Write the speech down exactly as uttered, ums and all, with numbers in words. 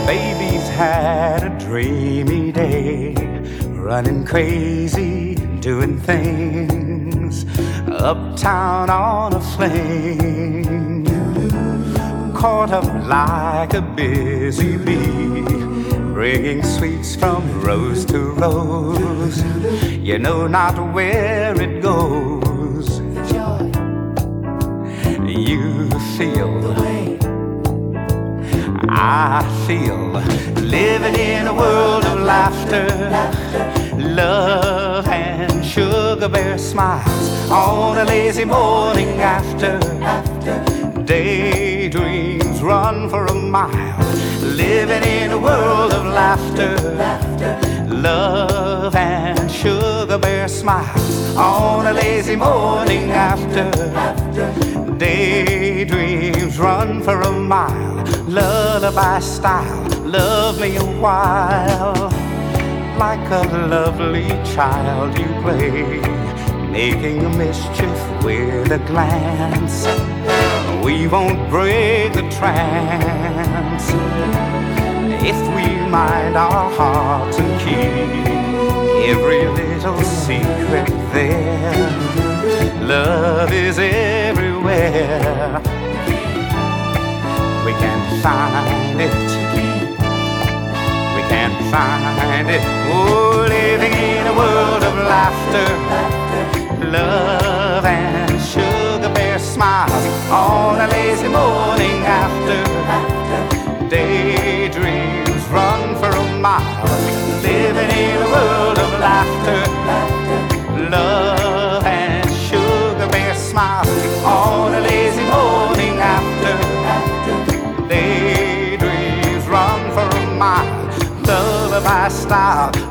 Baby's had a dreamy day, running crazy, doing things, uptown on a fling, caught up like a busy bee, bringing sweets from rose to rose. You know not where it goes. You feel, I feel, living in a world of laughter, love and sugar bear smiles on a lazy morning after. Daydreams run for a mile, living in a world of laughter, love and sugar bear smiles on a lazy morning after. Daydreams run for a mile, lullaby style, love me a while. Like a lovely child you play, making a mischief with a glance. We won't break the trance if we mind our hearts and keep every little secret there. Love is everywhere. We can find it, we can find it. Oh, living in a world of laughter, love and sugar bear smiles on a lazy morning after. Daydreams run for a mile, living in a world of laughter, love and sugar bear smiles on a lazy morning after. Daydreams run for a mile, lullaby style,